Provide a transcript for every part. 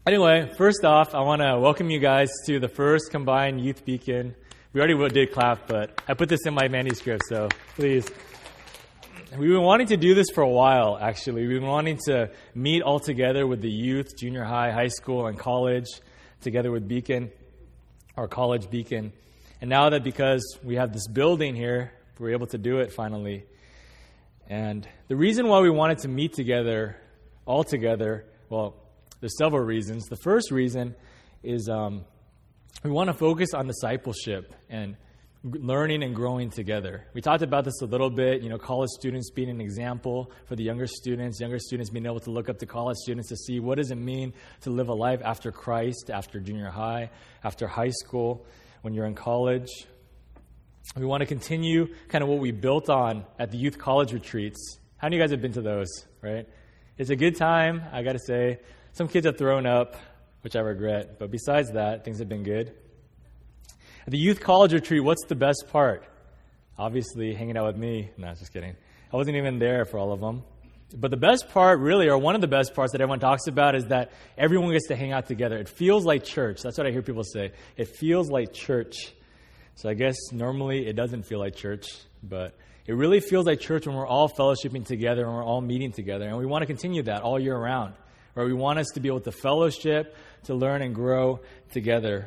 Anyway, first off, I want to welcome you guys to the first combined Youth Beacon. We already did clap, but I put this in my manuscript, so please. We've been wanting to do this for a while, actually. We've been wanting to meet all together with the youth, junior high, high school, and college, together with Beacon, our college Beacon. And now that because we have this building here, we're able to do it finally. And the reason why we wanted to meet together, all together, well, there's several reasons. The first reason is we want to focus on discipleship and learning and growing together. We talked about this a little bit, college students being an example for the younger students being able to look up to college students to see what does it mean to live a life after Christ, after junior high, after high school, when you're in college. We want to continue kind of what we built on at the youth college retreats. How many of you guys have been to those, right? It's a good time, I got to say. Some kids have thrown up, which I regret, but besides that, things have been good. At the youth college retreat, what's the best part? Obviously, hanging out with me. No, just kidding. I wasn't even there for all of them. But the best part, really, or one of the best parts that everyone talks about is that everyone gets to hang out together. It feels like church. That's what I hear people say. It feels like church. So I guess normally it doesn't feel like church, but it really feels like church when we're all fellowshipping together and we're all meeting together. And we want to continue that all year round. Right? We want us to be able to fellowship, to learn and grow together.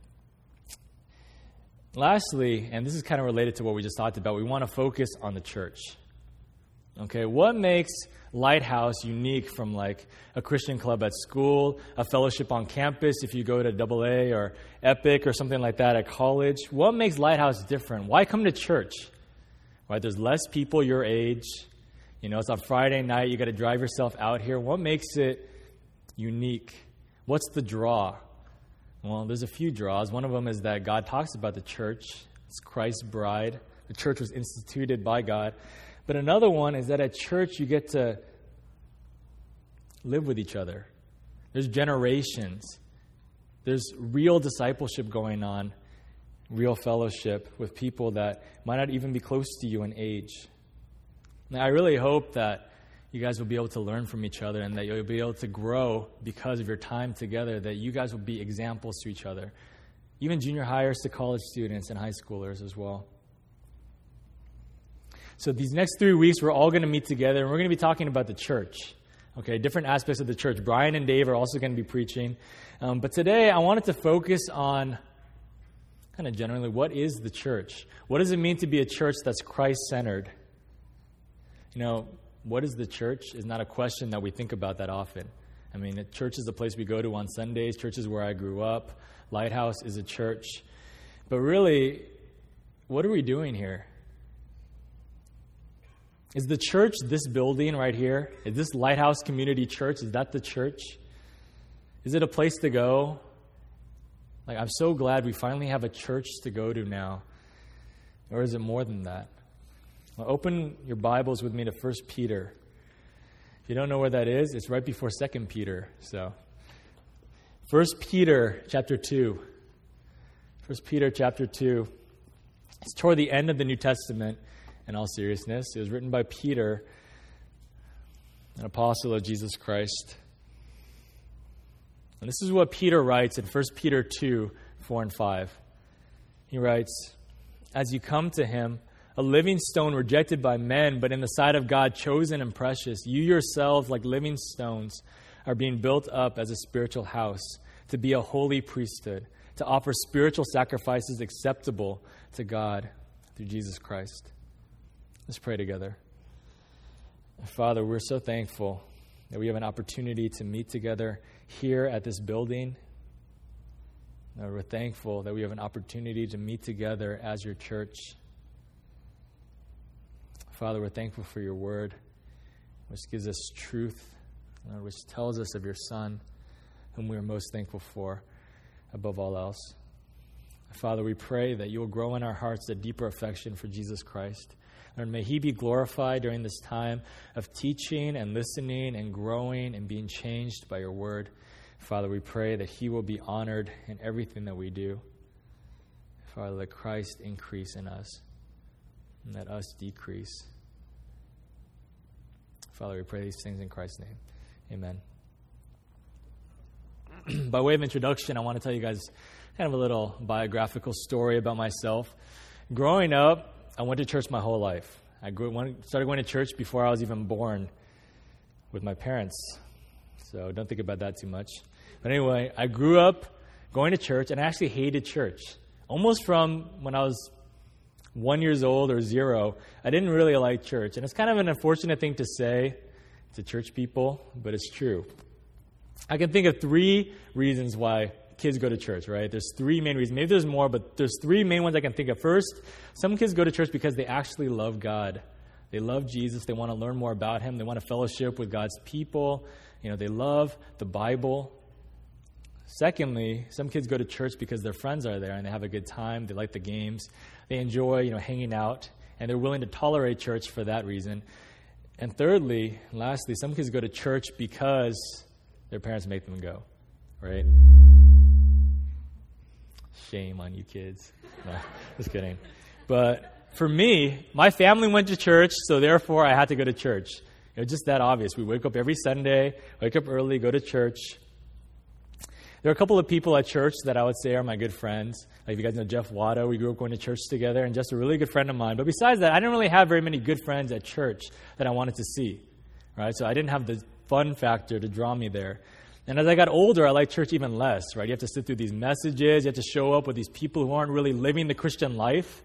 Lastly, and this is kind of related to what we just talked about, we want to focus on the church. Okay, what makes Lighthouse unique from like a Christian club at school, a fellowship on campus if you go to AA or Epic or something like that at college? What makes Lighthouse different? Why come to church? Right, there's less people your age. It's on Friday night. You got to drive yourself out here. What makes it unique? What's the draw? Well, there's a few draws. One of them is that God talks about the church. It's Christ's bride. The church was instituted by God. But another one is that at church you get to live with each other. There's generations. There's real discipleship going on, real fellowship with people that might not even be close to you in age. Now, I really hope that you guys will be able to learn from each other and that you'll be able to grow because of your time together, that you guys will be examples to each other, even junior hires to college students and high schoolers as well. So these next 3 weeks, we're all going to meet together, and we're going to be talking about the church, okay, different aspects of the church. Brian and Dave are also going to be preaching. But today, I wanted to focus on kind of generally, what is the church? What does it mean to be a church that's Christ-centered? What is the church is not a question that we think about that often. I mean, church is a place we go to on Sundays. Church is where I grew up. Lighthouse is a church. But really, what are we doing here? Is the church this building right here? Is this Lighthouse Community Church? Is that the church? Is it a place to go? I'm so glad we finally have a church to go to now. Or is it more than that? Well, open your Bibles with me to 1 Peter. If you don't know where that is, it's right before 2 Peter. So, 1 Peter chapter 2. 1 Peter chapter 2. It's toward the end of the New Testament, in all seriousness. It was written by Peter, an apostle of Jesus Christ. And this is what Peter writes in 1 Peter 2, 4 and 5. He writes, "As you come to him, a living stone rejected by men, but in the sight of God chosen and precious, you yourselves, like living stones, are being built up as a spiritual house, to be a holy priesthood, to offer spiritual sacrifices acceptable to God through Jesus Christ." Let's pray together. Father, we're so thankful that we have an opportunity to meet together here at this building. We're thankful that we have an opportunity to meet together as your church. Father, we're thankful for your word, which gives us truth, which tells us of your Son, whom we are most thankful for above all else. Father, we pray that you will grow in our hearts a deeper affection for Jesus Christ. Lord, may he be glorified during this time of teaching and listening and growing and being changed by your word. Father, we pray that he will be honored in everything that we do. Father, let Christ increase in us and let us decrease. Father, we pray these things in Christ's name. Amen. By way of introduction, I want to tell you guys kind of a little biographical story about myself. Growing up, I went to church my whole life. I started going to church before I was even born with my parents. So don't think about that too much. But anyway, I grew up going to church, and I actually hated church. Almost from when I was 1 year old or 0, I didn't really like church. And it's kind of an unfortunate thing to say to church people, but it's true. I can think of 3 reasons why kids go to church, right? There's 3 main reasons. Maybe there's more, but there's 3 main ones I can think of. First, some kids go to church because they actually love God. They love Jesus. They want to learn more about Him. They want to fellowship with God's people. They love the Bible. Secondly, some kids go to church because their friends are there and they have a good time. They like the games. They enjoy, hanging out, and they're willing to tolerate church for that reason. And thirdly, and lastly, some kids go to church because their parents make them go, right? Shame on you kids. No, just kidding. But for me, my family went to church, so therefore I had to go to church. It was just that obvious. We wake up every Sunday, wake up early, go to church. There are a couple of people at church that I would say are my good friends. Like if you guys know Jeff Wada, we grew up going to church together, and Jeff's a really good friend of mine. But besides that, I didn't really have very many good friends at church that I wanted to see, right? So I didn't have the fun factor to draw me there. And as I got older, I liked church even less, right? You have to sit through these messages. You have to show up with these people who aren't really living the Christian life.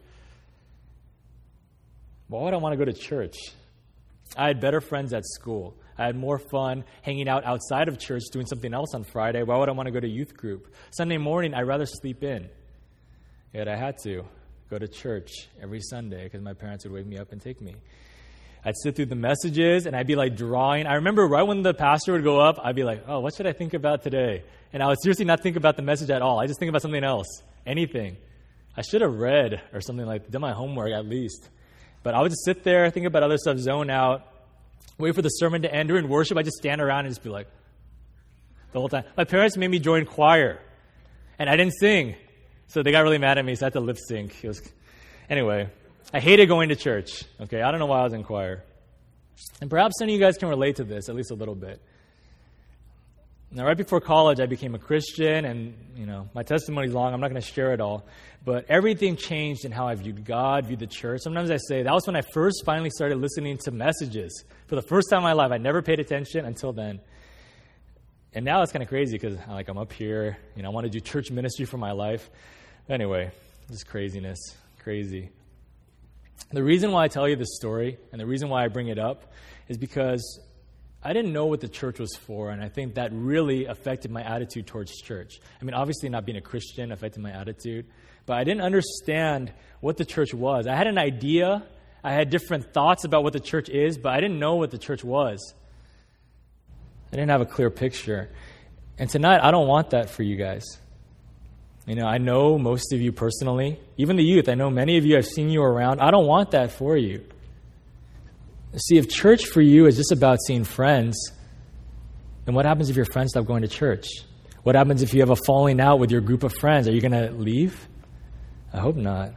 Why would I want to go to church? I had better friends at school. I had more fun hanging out outside of church doing something else on Friday. Why would I want to go to youth group? Sunday morning, I'd rather sleep in. Yet I had to go to church every Sunday because my parents would wake me up and take me. I'd sit through the messages, and I'd be like drawing. I remember right when the pastor would go up, I'd be like, oh, what should I think about today? And I would seriously not think about the message at all. I just think about something else, anything. I should have read or something like that, done my homework at least. But I would just sit there, think about other stuff, zone out, wait for the sermon to end. During worship, I'd just stand around and just be like, the whole time. My parents made me join choir, and I didn't sing. So they got really mad at me, so I had to lip sync. Anyway, I hated going to church. Okay, I don't know why I was in choir. And perhaps some of you guys can relate to this, at least a little bit. Now, right before college, I became a Christian, and, my testimony's long. I'm not going to share it all. But everything changed in how I viewed God, viewed the church. Sometimes I say that was when I first finally started listening to messages. For the first time in my life, I never paid attention until then. And now it's kind of crazy because I'm up here. I want to do church ministry for my life. Anyway, just craziness. Crazy. The reason why I tell you this story and the reason why I bring it up is because I didn't know what the church was for, and I think that really affected my attitude towards church. Obviously not being a Christian affected my attitude, but I didn't understand what the church was. I had an idea. I had different thoughts about what the church is, but I didn't know what the church was. I didn't have a clear picture. And tonight, I don't want that for you guys. I know most of you personally, even the youth. I know many of you, I've seen you around. I don't want that for you. See, if church for you is just about seeing friends, then what happens if your friends stop going to church? What happens if you have a falling out with your group of friends? Are you going to leave? I hope not.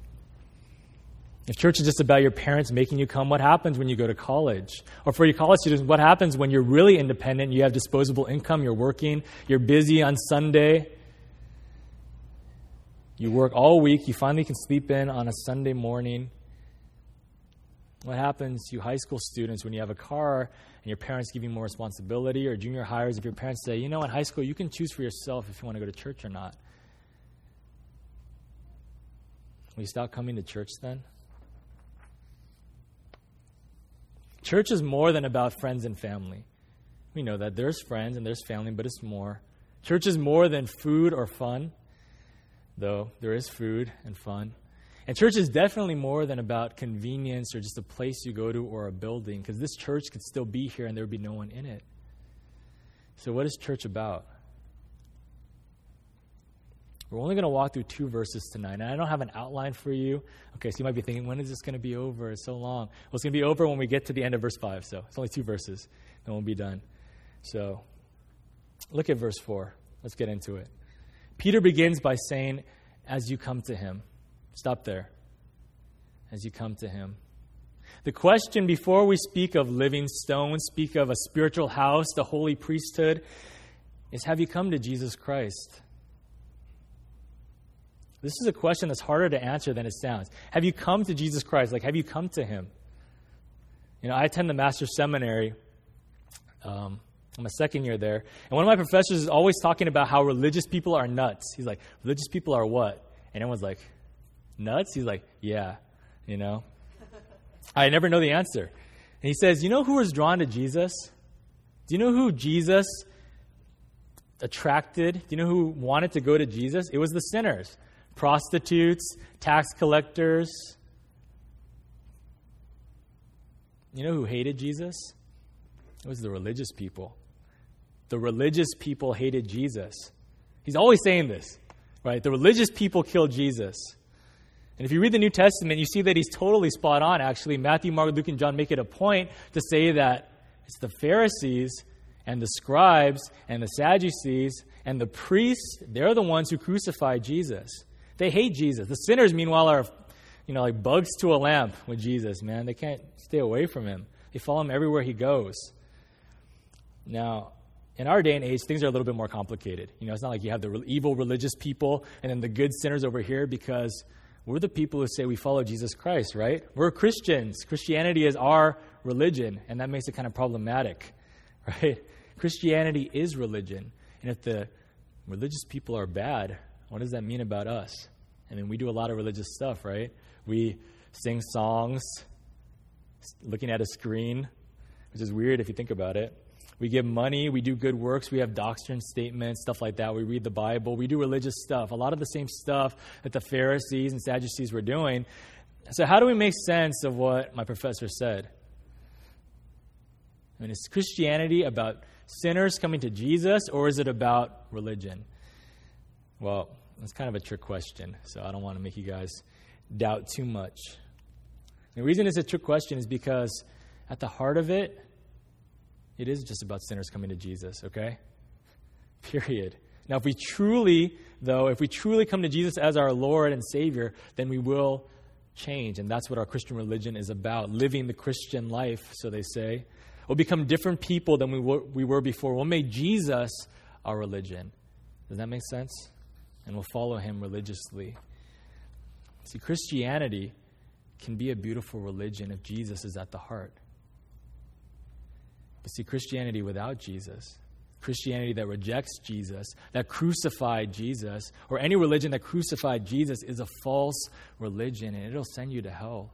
If church is just about your parents making you come, what happens when you go to college? Or for your college students, what happens when you're really independent, you have disposable income, you're working, you're busy on Sunday, you work all week, you finally can sleep in on a Sunday morning? What happens to you high school students when you have a car and your parents give you more responsibility, or junior hires if your parents say, in high school you can choose for yourself if you want to go to church or not? Will you stop coming to church then? Church is more than about friends and family. We know that there's friends and there's family, but it's more. Church is more than food or fun, though there is food and fun. And church is definitely more than about convenience or just a place you go to or a building, because this church could still be here and there would be no one in it. So what is church about? We're only going to walk through 2 verses tonight, and I don't have an outline for you. Okay, so you might be thinking, when is this going to be over? It's so long. Well, it's going to be over when we get to the end of verse 5, so it's only 2 verses, then we'll be done. So look at verse 4. Let's get into it. Peter begins by saying, as you come to him. Stop there. As you come to him. The question before we speak of living stones, speak of a spiritual house, the holy priesthood, is, have you come to Jesus Christ? This is a question that's harder to answer than it sounds. Have you come to Jesus Christ? Like, have you come to him? I attend the Master's Seminary. I'm a second year there. And one of my professors is always talking about how religious people are nuts. He's like, religious people are what? And everyone's like, nuts? He's like, yeah, I never know the answer. And he says, who was drawn to Jesus? Do you know who Jesus attracted? Do you know who wanted to go to Jesus? It was the sinners. Prostitutes, tax collectors. You know who hated Jesus? It was the religious people. The religious people hated Jesus. He's always saying this, right? The religious people killed Jesus. And if you read the New Testament, you see that he's totally spot on, actually. Matthew, Mark, Luke, and John make it a point to say that it's the Pharisees and the scribes and the Sadducees and the priests, they're the ones who crucified Jesus. They hate Jesus. The sinners, meanwhile, are, like bugs to a lamp with Jesus, man. They can't stay away from him. They follow him everywhere he goes. Now, in our day and age, things are a little bit more complicated. It's not like you have the evil religious people and then the good sinners over here, because we're the people who say we follow Jesus Christ, right? We're Christians. Christianity is our religion, and that makes it kind of problematic, right? Christianity is religion. And if the religious people are bad, what does that mean about us? I mean, we do a lot of religious stuff, right? We sing songs, looking at a screen, which is weird if you think about it. We give money, we do good works, we have doctrine statements, stuff like that. We read the Bible, we do religious stuff, a lot of the same stuff that the Pharisees and Sadducees were doing. So how do we make sense of what my professor said? I mean, is Christianity about sinners coming to Jesus, or is it about religion? Well, that's kind of a trick question, so I don't want to make you guys doubt too much. The reason it's a trick question is because at the heart of it, it is just about sinners coming to Jesus, okay? Period. Now, if we truly come to Jesus as our Lord and Savior, then we will change, and that's what our Christian religion is about, living the Christian life, so they say. We'll become different people than we were before. We'll make Jesus our religion. Does that make sense? And we'll follow him religiously. See, Christianity can be a beautiful religion if Jesus is at the heart. But see, Christianity without Jesus, Christianity that rejects Jesus, that crucified Jesus, or any religion that crucified Jesus, is a false religion, and it'll send you to hell.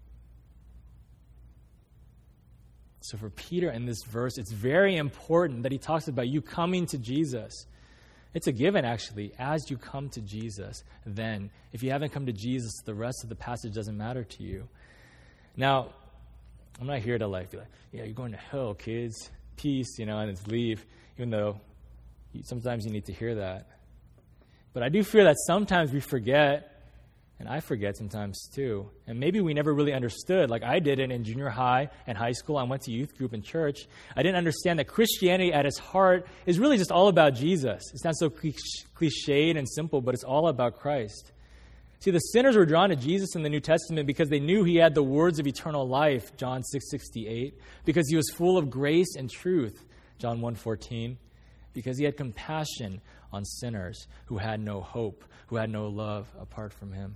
So for Peter in this verse, it's very important that he talks about you coming to Jesus. It's a given, actually, as you come to Jesus. Then, if you haven't come to Jesus, the rest of the passage doesn't matter to you. Now, I'm not here to be like, yeah, you're going to hell, kids. Peace, and it's leave, even though sometimes you need to hear that. But I do fear that sometimes we forget, and I forget sometimes too. And maybe we never really understood, like I didn't in junior high and high school. I went to youth group and church. I didn't understand that Christianity at its heart is really just all about Jesus. It's not so cliched and simple, but it's all about Christ. See, the sinners were drawn to Jesus in the New Testament because they knew he had the words of eternal life, John 6:68, because he was full of grace and truth, John 1:14, because he had compassion on sinners who had no hope, who had no love apart from him.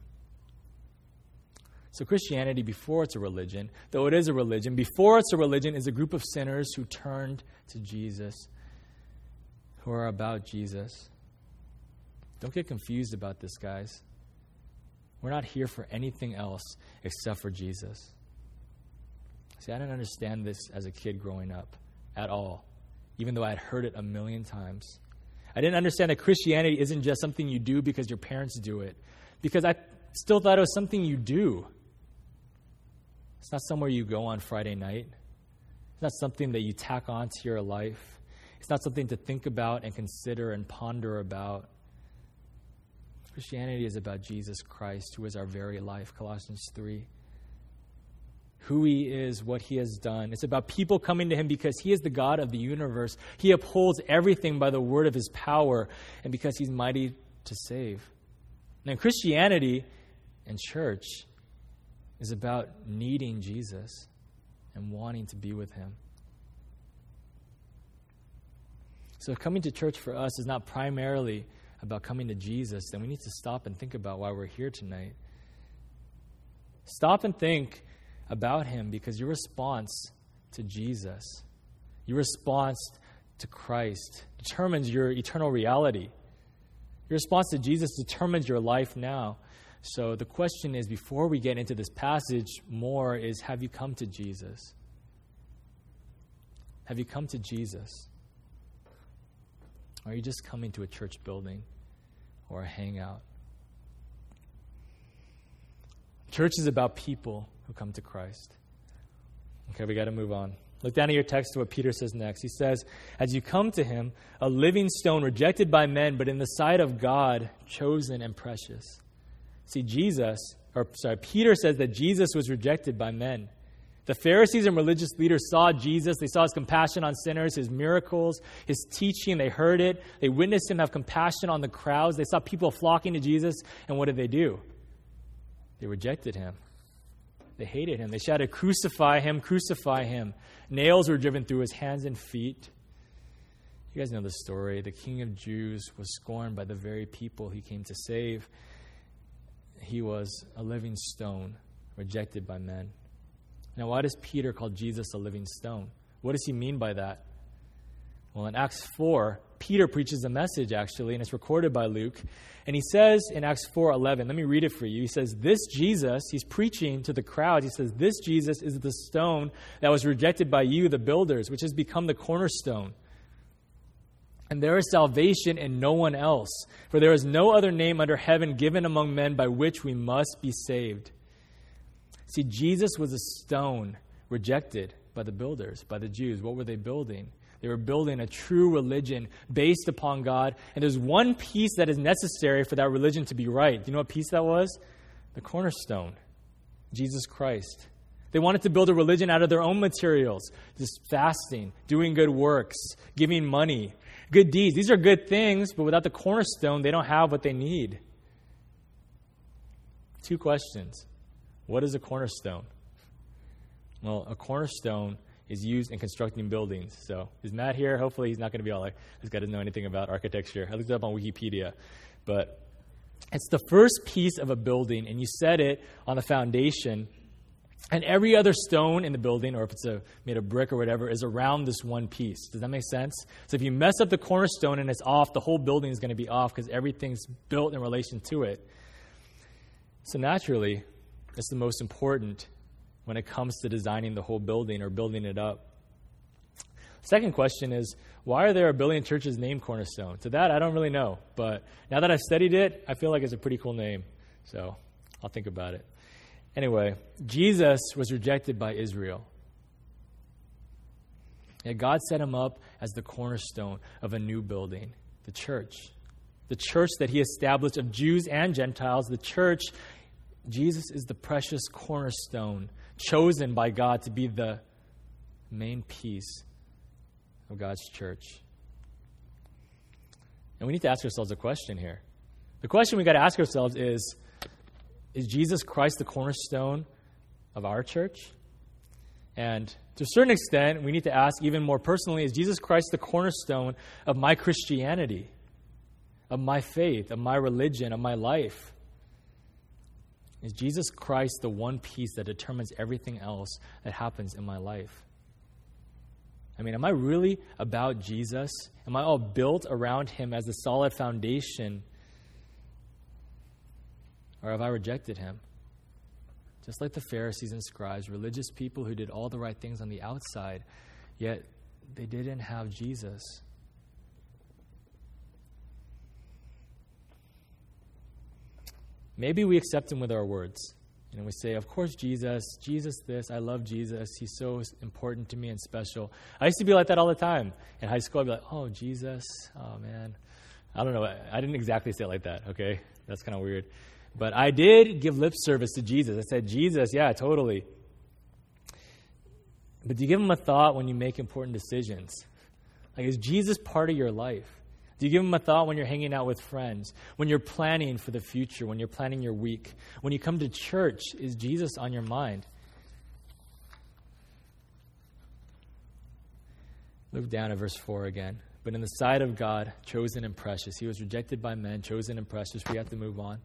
So Christianity, before it's a religion, though it is a religion, before it's a religion is a group of sinners who turned to Jesus, who are about Jesus. Don't get confused about this, guys. We're not here for anything else except for Jesus. See, I didn't understand this as a kid growing up at all, even though I had heard it a million times. I didn't understand that Christianity isn't just something you do because your parents do it, because I still thought it was something you do. It's not somewhere you go on Friday night. It's not something that you tack on to your life. It's not something to think about and consider and ponder about. Christianity is about Jesus Christ, who is our very life, Colossians 3. Who he is, what he has done. It's about people coming to him because he is the God of the universe. He upholds everything by the word of his power and because he's mighty to save. Now, Christianity and church is about needing Jesus and wanting to be with him. So if coming to church for us is not primarily about coming to Jesus, then we need to stop and think about why we're here tonight. Stop and think about him, because your response to Jesus, your response to Christ, determines your eternal reality. Your response to Jesus determines your life now. So the question is, before we get into this passage more, is have you come to Jesus? Have you come to Jesus? Or are you just coming to a church building or a hangout? Church is about people who come to Christ. Okay, we got to move on. Look down at your text to what Peter says next. He says, as you come to him, a living stone rejected by men, but in the sight of God, chosen and precious. See, Peter says that Jesus was rejected by men. The Pharisees and religious leaders saw Jesus. They saw his compassion on sinners, his miracles, his teaching. They heard it. They witnessed him have compassion on the crowds. They saw people flocking to Jesus. And what did they do? They rejected him. They hated him. They shouted, crucify him, crucify him. Nails were driven through his hands and feet. You guys know the story. The King of Jews was scorned by the very people he came to save. He was a living stone, rejected by men. Now, why does Peter call Jesus a living stone? What does he mean by that? Well, in Acts 4, Peter preaches a message, actually, and it's recorded by Luke. And he says in Acts 4:11, let me read it for you. He says, this Jesus, he's preaching to the crowd. He says, this Jesus is the stone that was rejected by you, the builders, which has become the cornerstone. And there is salvation in no one else, for there is no other name under heaven given among men by which we must be saved. See, Jesus was a stone rejected by the builders, by the Jews. What were they building? They were building a true religion based upon God. And there's one piece that is necessary for that religion to be right. Do you know what piece that was? The cornerstone, Jesus Christ. They wanted to build a religion out of their own materials, just fasting, doing good works, giving money, good deeds. These are good things, but without the cornerstone, they don't have what they need. 2 questions. What is a cornerstone? Well, a cornerstone is used in constructing buildings. So is Matt here? Hopefully he's not going to be all like, this guy doesn't know anything about architecture. I looked it up on Wikipedia. But it's the first piece of a building, and you set it on the foundation. And every other stone in the building, or if it's made of brick or whatever, is around this one piece. Does that make sense? So if you mess up the cornerstone and it's off, the whole building is going to be off because everything's built in relation to it. So naturally, it's the most important when it comes to designing the whole building or building it up. Second question is, why are there a billion churches named Cornerstone? To that, I don't really know. But now that I've studied it, I feel like it's a pretty cool name. So I'll think about it. Anyway, Jesus was rejected by Israel. Yet God set him up as the cornerstone of a new building, the church. The church that he established of Jews and Gentiles. The church, Jesus is the precious cornerstone chosen by God to be the main piece of God's church. And we need to ask ourselves a question here. The question we got to ask ourselves is Jesus Christ the cornerstone of our church? And to a certain extent, we need to ask even more personally, is Jesus Christ the cornerstone of my Christianity, of my faith, of my religion, of my life? Is Jesus Christ the one piece that determines everything else that happens in my life? I mean, am I really about Jesus? Am I all built around him as a solid foundation? Or have I rejected him? Just like the Pharisees and scribes, religious people who did all the right things on the outside, yet they didn't have Jesus. Maybe we accept him with our words. We say, of course, Jesus this, I love Jesus. He's so important to me and special. I used to be like that all the time. In high school, I'd be like, oh, Jesus, oh, man. I don't know. I didn't exactly say it like that, okay? That's kind of weird. But I did give lip service to Jesus. I said, Jesus, yeah, totally. But do you give him a thought when you make important decisions? Like, is Jesus part of your life? Do you give him a thought when you're hanging out with friends, when you're planning for the future, when you're planning your week? When you come to church, is Jesus on your mind? Look down at verse 4 again. but in the sight of God, chosen and precious. He was rejected by men, chosen and precious. We have to move on.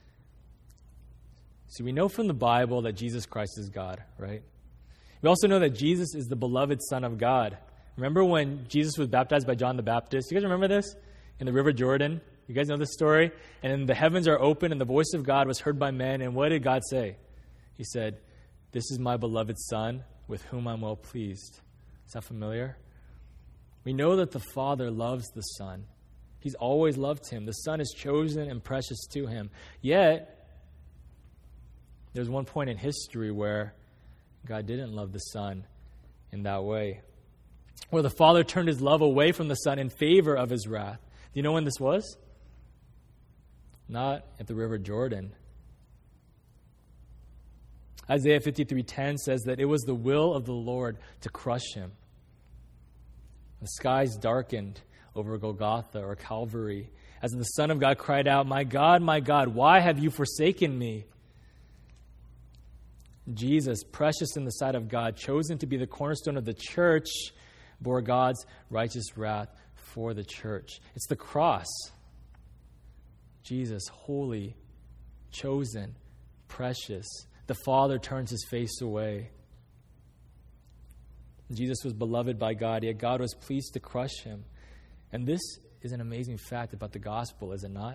See, we know from the Bible that Jesus Christ is God, right? We also know that Jesus is the beloved Son of God. Remember when Jesus was baptized by John the Baptist? You guys remember this? In the River Jordan? You guys know this story? And then the heavens are open and the voice of God was heard by men. And what did God say? He said, "This is my beloved Son with whom I'm well pleased." Is that familiar? We know that the Father loves the Son. He's always loved him. The Son is chosen and precious to him. Yet, there's one point in history where God didn't love the Son in that way, where the Father turned his love away from the Son in favor of his wrath. Do you know when this was? Not at the River Jordan. Isaiah 53:10 says that it was the will of the Lord to crush him. The skies darkened over Golgotha or Calvary as the Son of God cried out, my God, why have you forsaken me?" Jesus, precious in the sight of God, chosen to be the cornerstone of the church, bore God's righteous wrath for the church. It's the cross. Jesus, holy, chosen, precious. The Father turns his face away. Jesus was beloved by God, yet God was pleased to crush him. And this is an amazing fact about the gospel, is it not?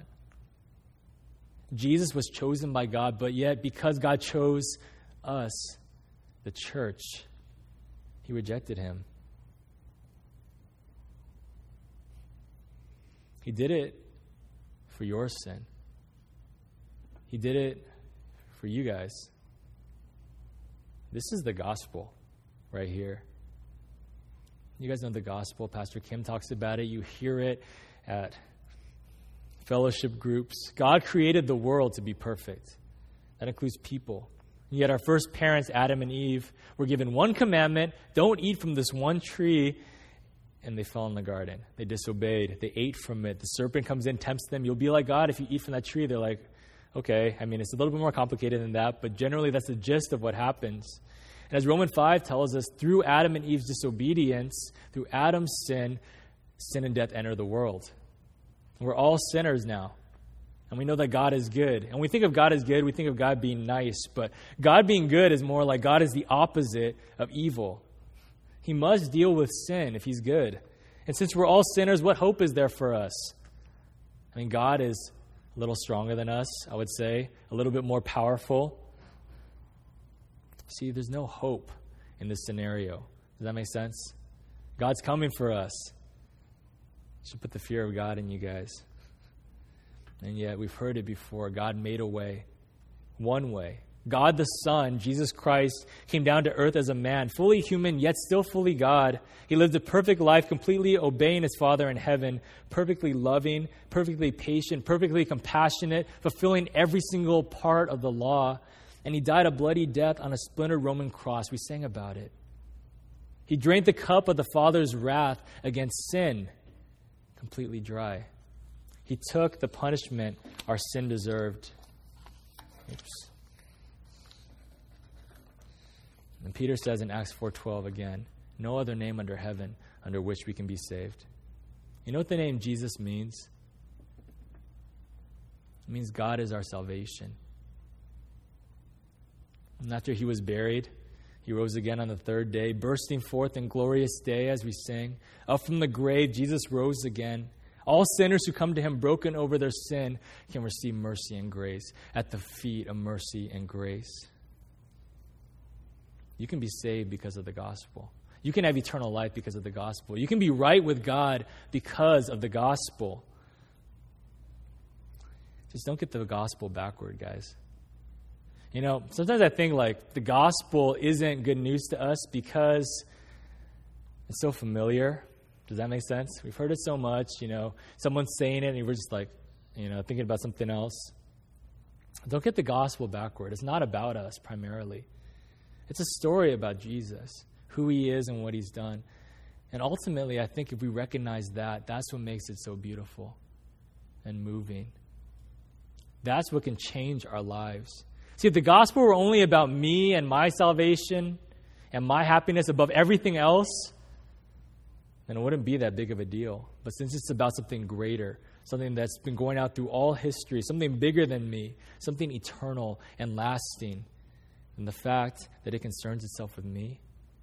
Jesus was chosen by God, but yet because God chose us, the church, he rejected him. He did it for your sin. He did it for you guys. This is the gospel right here. You guys know the gospel. Pastor Kim talks about it. You hear it at fellowship groups. God created the world to be perfect. That includes people. Yet our first parents, Adam and Eve, were given one commandment: don't eat from this one tree. And they fell in the garden. They disobeyed. They ate from it. The serpent comes in, tempts them. You'll be like God if you eat from that tree. They're like, okay. I mean, it's a little bit more complicated than that, but generally that's the gist of what happens. And as Romans 5 tells us, through Adam and Eve's disobedience, through Adam's sin and death enter the world. And we're all sinners now. And we know that God is good. And when we think of God as good, we think of God being nice. But God being good is more like God is the opposite of evil. He must deal with sin if he's good. And since we're all sinners, what hope is there for us? I mean, God is a little stronger than us, I would say, a little bit more powerful. See, there's no hope in this scenario. Does that make sense? God's coming for us. Should put the fear of God in you guys. And yet, we've heard it before. God made a way. One way. God the Son, Jesus Christ, came down to earth as a man, fully human, yet still fully God. He lived a perfect life, completely obeying his Father in heaven, perfectly loving, perfectly patient, perfectly compassionate, fulfilling every single part of the law. And he died a bloody death on a splintered Roman cross. We sang about it. He drank the cup of the Father's wrath against sin, completely dry. He took the punishment our sin deserved. Oops. And Peter says in Acts 4:12 again, no other name under heaven under which we can be saved. You know what the name Jesus means? It means God is our salvation. And after he was buried, he rose again on the third day, bursting forth in glorious day as we sing. Up from the grave, Jesus rose again. All sinners who come to him broken over their sin can receive mercy and grace at the feet of mercy and grace. You can be saved because of the gospel. You can have eternal life because of the gospel. You can be right with God because of the gospel. Just don't get the gospel backward, guys. You know, sometimes I think like the gospel isn't good news to us because it's so familiar. Does that make sense? We've heard it so much, you know, someone's saying it and we're just like, you know, thinking about something else. Don't get the gospel backward. It's not about us primarily. It's a story about Jesus, who he is and what he's done. And ultimately, I think if we recognize that, that's what makes it so beautiful and moving. That's what can change our lives. See, if the gospel were only about me and my salvation and my happiness above everything else, then it wouldn't be that big of a deal. But since it's about something greater, something that's been going out through all history, something bigger than me, something eternal and lasting, and the fact that it concerns itself with me,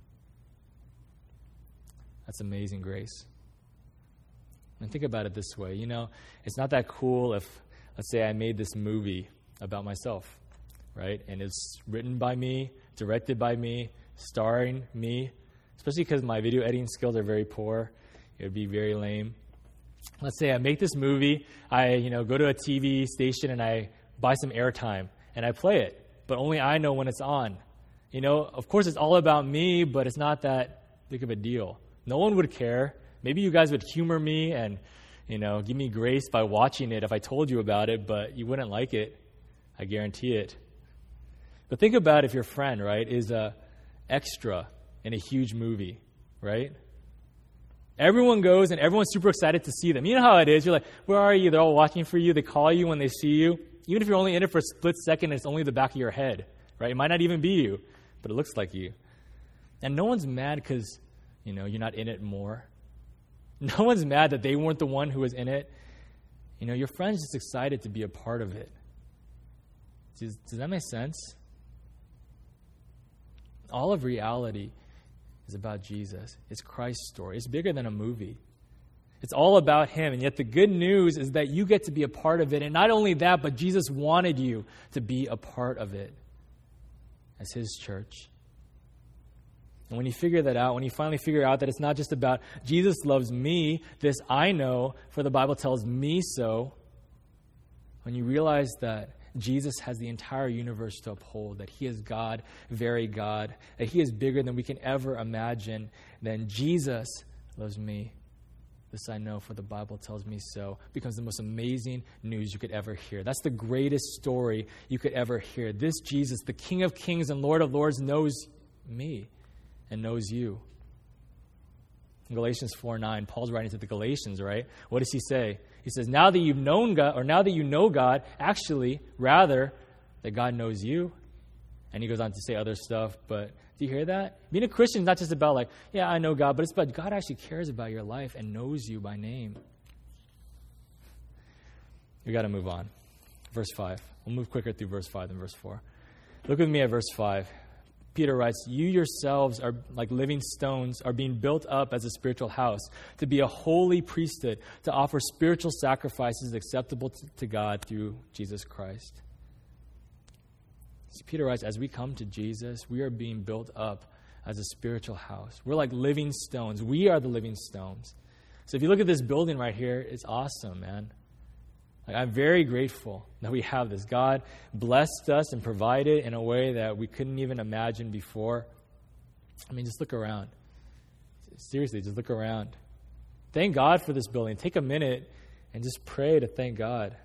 that's amazing grace. And think about it this way. It's not that cool if, let's say, I made this movie about myself, right? And it's written by me, directed by me, starring me, especially because my video editing skills are very poor. It would be very lame. Let's say I make this movie, I go to a TV station and I buy some airtime and I play it, but only I know when it's on. Of course it's all about me, but it's not that big of a deal. No one would care. Maybe you guys would humor me and, give me grace by watching it if I told you about it, but you wouldn't like it. I guarantee it. But think about if your friend, right, is a extra in a huge movie, right? Everyone goes and everyone's super excited to see them. You know how it is. You're like, where are you? They're all watching for you. They call you when they see you. Even if you're only in it for a split second, it's only the back of your head, right? It might not even be you, but it looks like you. And no one's mad because, you're not in it more. No one's mad that they weren't the one who was in it. Your friend's just excited to be a part of it. Does that make sense? All of reality is about Jesus. It's Christ's story. It's bigger than a movie. It's all about him. And yet the good news is that you get to be a part of it. And not only that, but Jesus wanted you to be a part of it as his church. And when you figure that out, when you finally figure out that it's not just about Jesus loves me, this I know, for the Bible tells me so, when you realize that Jesus has the entire universe to uphold, that he is God, very God, that he is bigger than we can ever imagine, then Jesus loves me. This I know, for the Bible tells me so, becomes the most amazing news you could ever hear. That's the greatest story you could ever hear. This Jesus, the King of Kings and Lord of Lords, knows me and knows you. In Galatians 4:9, Paul's writing to the Galatians, right? What does he say? He says, now that you've known God, or now that you know God, actually, rather, that God knows you. And he goes on to say other stuff, but do you hear that? Being a Christian is not just about like, yeah, I know God, but it's about God actually cares about your life and knows you by name. We got to move on. Verse 5. We'll move quicker through verse 5 than verse 4. Look with me at verse 5. Peter writes, you yourselves are like living stones, are being built up as a spiritual house, to be a holy priesthood, to offer spiritual sacrifices acceptable to God through Jesus Christ. See, Peter writes, as we come to Jesus, we are being built up as a spiritual house. We're like living stones. We are the living stones. So if you look at this building right here, it's awesome, man. Like, I'm very grateful that we have this. God blessed us and provided in a way that we couldn't even imagine before. I mean, just look around. Seriously, just look around. Thank God for this building. Take a minute and just pray to thank God.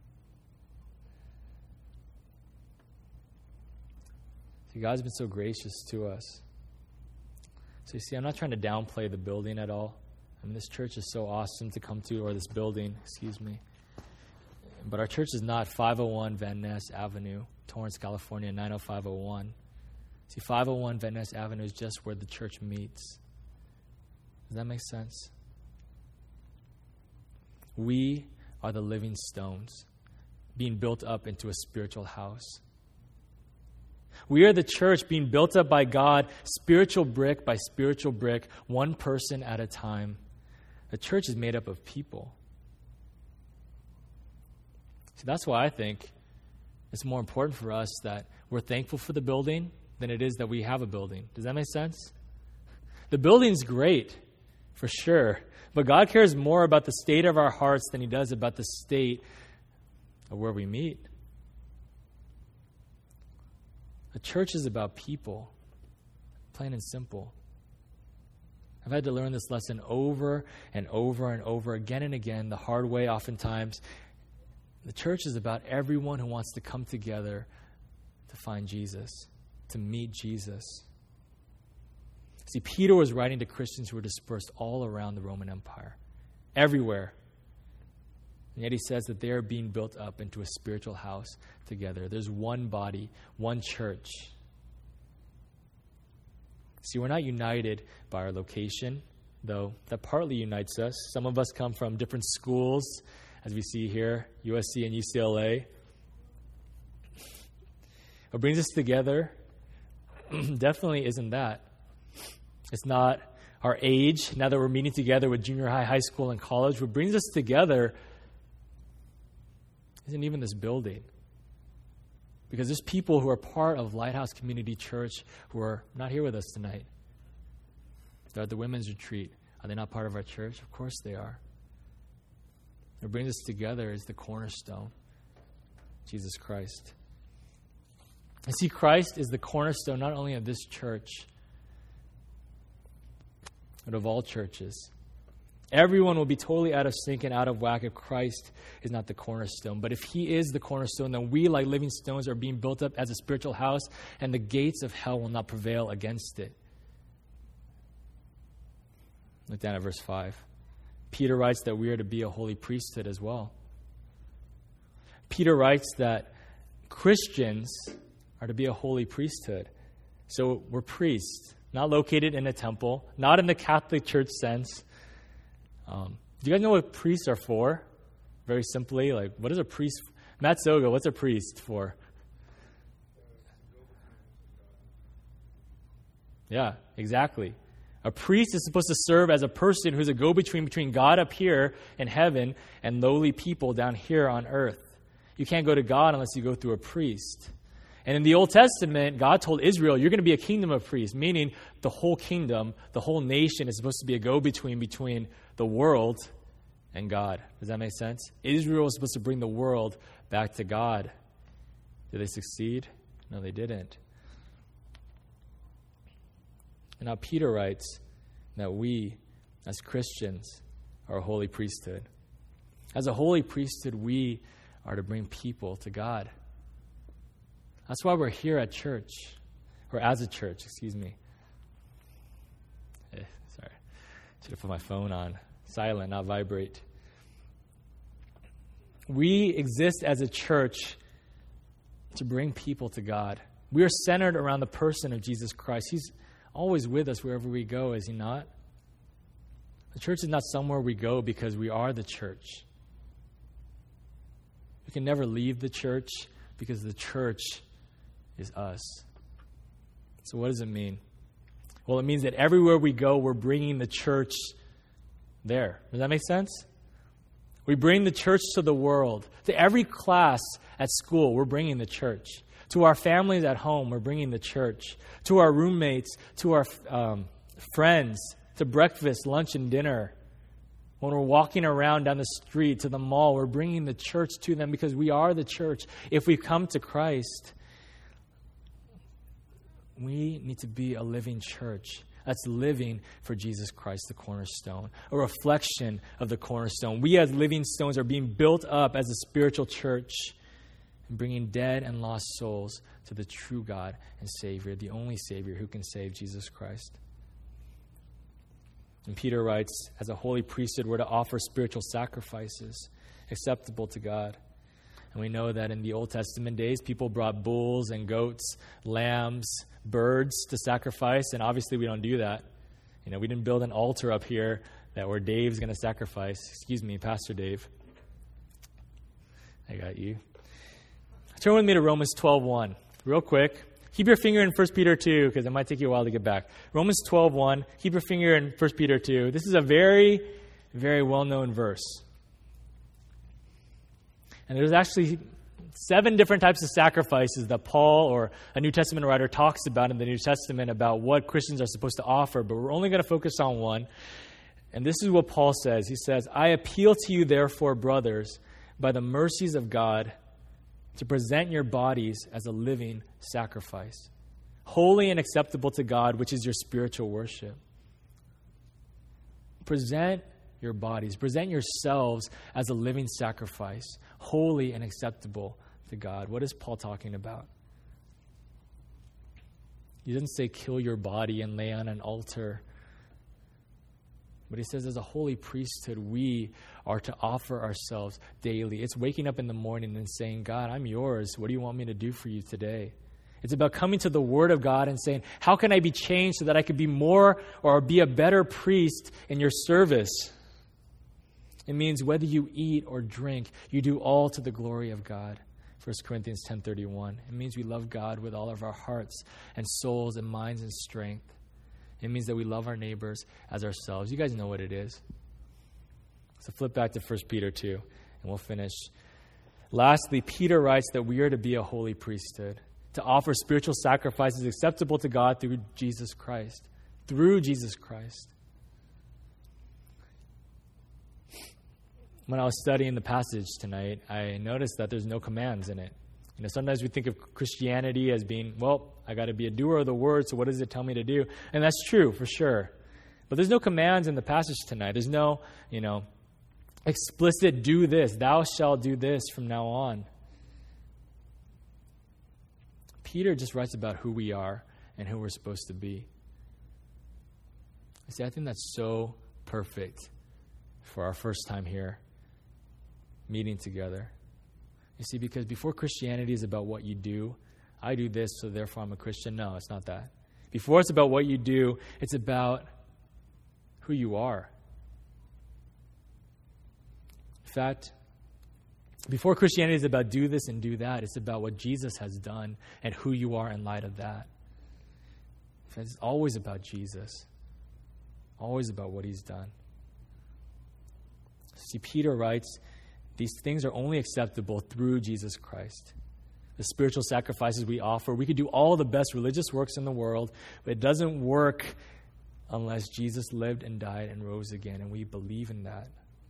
See, God's been so gracious to us. So you see, I'm not trying to downplay the building at all. I mean, this church is so awesome to come to, or this building, excuse me. But our church is not 501 Van Ness Avenue, Torrance, California, 90501. See, 501 Van Ness Avenue is just where the church meets. Does that make sense? We are the living stones being built up into a spiritual house. We are the church being built up by God, spiritual brick by spiritual brick, one person at a time. The church is made up of people. See, that's why I think it's more important for us that we're thankful for the building than it is that we have a building. Does that make sense? The building's great, for sure, but God cares more about the state of our hearts than he does about the state of where we meet. The church is about people, plain and simple. I've had to learn this lesson over and over and over, again and again, the hard way oftentimes. The church is about everyone who wants to come together to find Jesus, to meet Jesus. See, Peter was writing to Christians who were dispersed all around the Roman Empire, everywhere. And yet he says that they are being built up into a spiritual house together. There's one body, one church. See, we're not united by our location. though, that partly unites us. Some of us come from different schools, as we see here, USC and UCLA. What brings us together definitely isn't that. It's not our age, now that we're meeting together with junior high, high school, and college. What brings us together isn't even this building. Because there's people who are part of Lighthouse Community Church who are not here with us tonight. They're at the women's retreat. Are they not part of our church? Of course they are. What brings us together is the cornerstone, Jesus Christ. And see, Christ is the cornerstone not only of this church, but of all churches. Everyone will be totally out of sync and out of whack if Christ is not the cornerstone. But if he is the cornerstone, then we, like living stones, are being built up as a spiritual house, and the gates of hell will not prevail against it. Look down at verse 5. Peter writes that we are to be a holy priesthood as well. Peter writes that Christians are to be a holy priesthood. So we're priests, not located in a temple, not in the Catholic Church sense. Do you guys know what priests are for? Very simply, like, what is a priest? Matt Soga, what's a priest for? Yeah, exactly. A priest is supposed to serve as a person who's a go-between between God up here in heaven and lowly people down here on earth. You can't go to God unless you go through a priest. And in the Old Testament, God told Israel, you're going to be a kingdom of priests, meaning the whole kingdom, the whole nation is supposed to be a go-between between the world and God. Does that make sense? Israel was supposed to bring the world back to God. Did they succeed? No, they didn't. And now Peter writes that we, as Christians, are a holy priesthood. As a holy priesthood, we are to bring people to God. That's why we're here at church, or as a church, excuse me. Sorry, should have put my phone on silent, not vibrate. We exist as a church to bring people to God. We are centered around the person of Jesus Christ. He's always with us wherever we go, is he not? The church is not somewhere we go because we are the church. We can never leave the church because the church is us. So what does it mean? Well, it means that everywhere we go, we're bringing the church there. Does that make sense? We bring the church to the world. To every class at school, we're bringing the church. To our families at home, we're bringing the church. To our roommates, to our friends, to breakfast, lunch, and dinner. When we're walking around down the street to the mall, we're bringing the church to them because we are the church. If we come to Christ, we need to be a living church that's living for Jesus Christ, the cornerstone, a reflection of the cornerstone. We as living stones are being built up as a spiritual church and bringing dead and lost souls to the true God and Savior, the only Savior who can save, Jesus Christ. And Peter writes, as a holy priesthood, we're to offer spiritual sacrifices acceptable to God. And we know that in the Old Testament days, people brought bulls and goats, lambs, birds to sacrifice, and obviously we don't do that. You know, we didn't build an altar up here that where Dave's going to sacrifice. Excuse me, Pastor Dave. I got you. Turn with me to Romans 12:1, real quick. Keep your finger in 1 Peter 2, because it might take you a while to get back. Romans 12:1, keep your finger in 1 Peter 2. This is a very, very well-known verse. And there's actually 7 different types of sacrifices that Paul or a New Testament writer talks about in the New Testament about what Christians are supposed to offer, but we're only going to focus on one. And this is what Paul says. He says, I appeal to you, therefore, brothers, by the mercies of God, to present your bodies as a living sacrifice, holy and acceptable to God, which is your spiritual worship. Present your bodies, present yourselves as a living sacrifice, holy and acceptable to God. What is Paul talking about? He doesn't say kill your body and lay on an altar. But he says as a holy priesthood, we are to offer ourselves daily. It's waking up in the morning and saying, God, I'm yours. What do you want me to do for you today? It's about coming to the Word of God and saying, how can I be changed so that I could be more or be a better priest in your service? It means whether you eat or drink, you do all to the glory of God. 1 Corinthians 10:31. It means we love God with all of our hearts and souls and minds and strength. It means that we love our neighbors as ourselves. You guys know what it is. So flip back to 1 Peter 2, and we'll finish. Lastly, Peter writes that we are to be a holy priesthood, to offer spiritual sacrifices acceptable to God through Jesus Christ. Through Jesus Christ. When I was studying the passage tonight, I noticed that there's no commands in it. You know, sometimes we think of Christianity as being, well, I got to be a doer of the word, so what does it tell me to do? And that's true, for sure. But there's no commands in the passage tonight. There's no, explicit do this, thou shalt do this from now on. Peter just writes about who we are and who we're supposed to be. See, I think that's so perfect for our first time here, meeting together. You see, because before Christianity is about what you do, I do this, so therefore I'm a Christian. No, it's not that. Before it's about what you do, it's about who you are. In fact, before Christianity is about do this and do that, it's about what Jesus has done and who you are in light of that. In fact, it's always about Jesus. Always about what he's done. See, Peter writes, these things are only acceptable through Jesus Christ. The spiritual sacrifices we offer, we could do all the best religious works in the world, but it doesn't work unless Jesus lived and died and rose again, and we believe in that.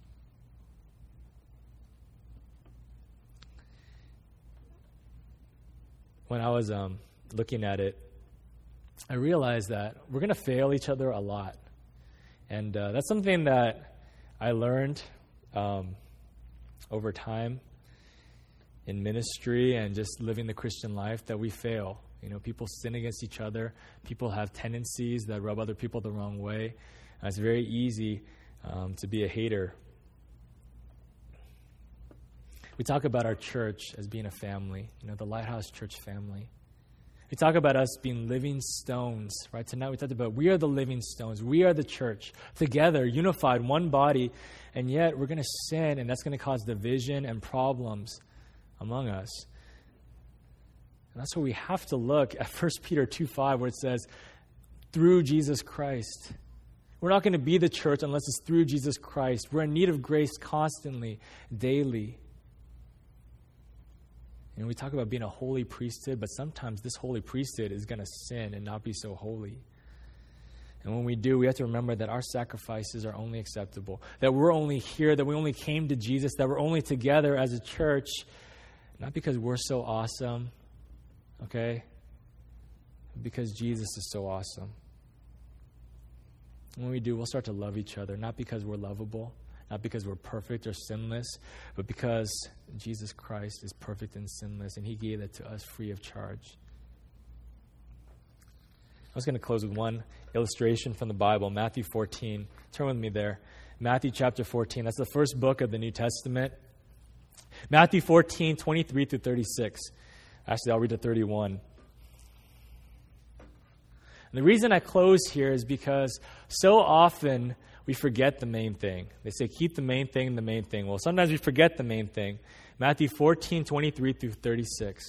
When I was looking at it, I realized that we're going to fail each other a lot. And that's something that I learned over time in ministry and just living the Christian life, that we fail. People sin against each other. People have tendencies that rub other people the wrong way. It's very easy to be a hater. We talk about our church as being a family, the Lighthouse Church family. We talk about us being living stones, right? Tonight we talked about we are the living stones. We are the church, together, unified, one body, and yet we're going to sin, and that's going to cause division and problems among us. And that's why we have to look at 1 Peter 2:5, where it says, through Jesus Christ. We're not going to be the church unless it's through Jesus Christ. We're in need of grace constantly, daily. And we talk about being a holy priesthood, but sometimes this holy priesthood is going to sin and not be so holy. And when we do, we have to remember that our sacrifices are only acceptable, that we're only here, that we only came to Jesus, that we're only together as a church, not because we're so awesome, okay? Because Jesus is so awesome. And when we do, we'll start to love each other, not because we're lovable, not because we're perfect or sinless, but because Jesus Christ is perfect and sinless, and he gave it to us free of charge. I was going to close with one illustration from the Bible, Matthew 14. Turn with me there. Matthew chapter 14. That's the first book of the New Testament. Matthew 14, 23 through 36. Actually, I'll read to 31. And the reason I close here is because so often we forget the main thing. They say, keep the main thing the main thing. Well, sometimes we forget the main thing. Matthew 14, 23 through 36.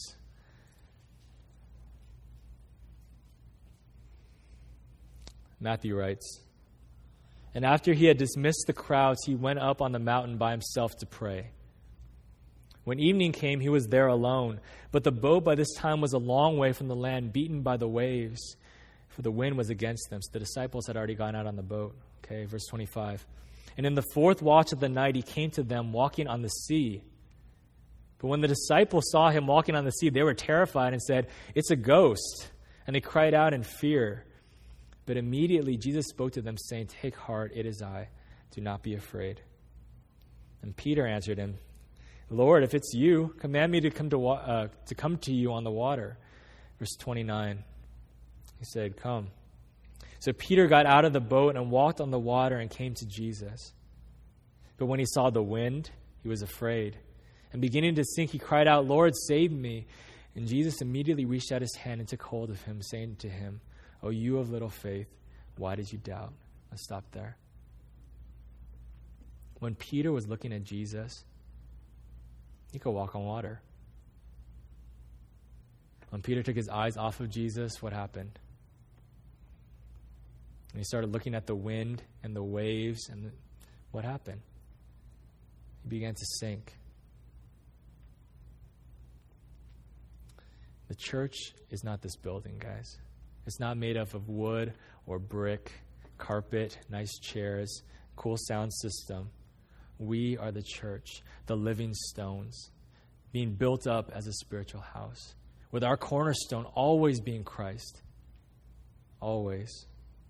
Matthew writes, and after he had dismissed the crowds, he went up on the mountain by himself to pray. When evening came, he was there alone. But the boat by this time was a long way from the land, beaten by the waves, for the wind was against them. So the disciples had already gone out on the boat. Okay, verse 25. And in the fourth watch of the night, he came to them walking on the sea. But when the disciples saw him walking on the sea, they were terrified and said, it's a ghost. And they cried out in fear. But immediately Jesus spoke to them, saying, take heart, it is I. Do not be afraid. And Peter answered him, Lord, if it's you, command me to come to you on the water. Verse 29. He said, come. So Peter got out of the boat and walked on the water and came to Jesus. But when he saw the wind, he was afraid. And beginning to sink, he cried out, Lord, save me. And Jesus immediately reached out his hand and took hold of him, saying to him, "O you of little faith, why did you doubt?" Let's stop there. When Peter was looking at Jesus, he could walk on water. When Peter took his eyes off of Jesus, what happened? And he started looking at the wind and the waves, and what happened? He began to sink. The church is not this building, guys. It's not made up of wood or brick, carpet, nice chairs, cool sound system. We are the church, the living stones, being built up as a spiritual house, with our cornerstone always being Christ. Always.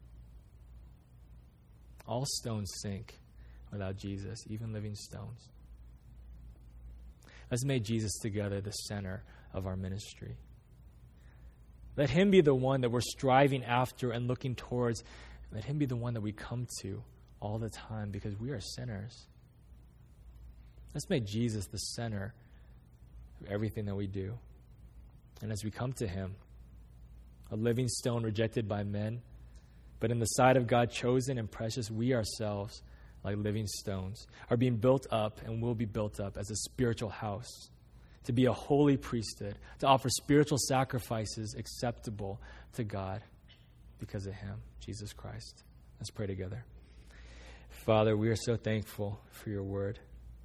All stones sink without Jesus, even living stones. Let's make Jesus together the center of our ministry. Let him be the one that we're striving after and looking towards. Let him be the one that we come to all the time, because we are sinners. Let's make Jesus the center of everything that we do. And as we come to him, a living stone rejected by men, but in the sight of God chosen and precious, we ourselves, like living stones, are being built up and will be built up as a spiritual house, to be a holy priesthood, to offer spiritual sacrifices acceptable to God because of him, Jesus Christ. Let's pray together. Father, we are so thankful for your word.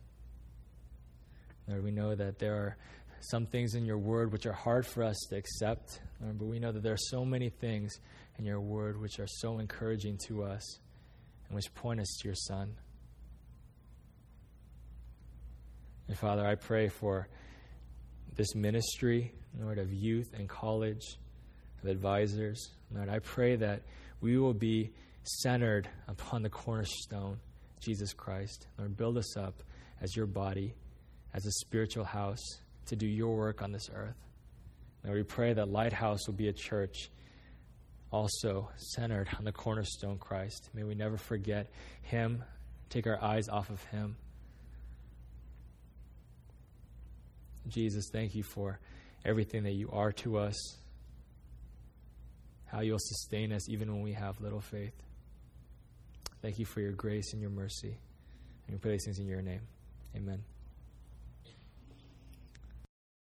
Lord, we know that there are some things in your word which are hard for us to accept, Lord, but we know that there are so many things in your word which are so encouraging to us and which point us to your Son. And Father, I pray for this ministry, Lord, of youth and college, of advisors. Lord, I pray that we will be centered upon the cornerstone, Jesus Christ. Lord, build us up as your body, as a spiritual house, to do your work on this earth. Lord, we pray that Lighthouse will be a church also centered on the cornerstone, Christ. May we never forget him, take our eyes off of him. Jesus, thank you for everything that you are to us, how you'll sustain us even when we have little faith. Thank you for your grace and your mercy. And we pray these things in your name. Amen.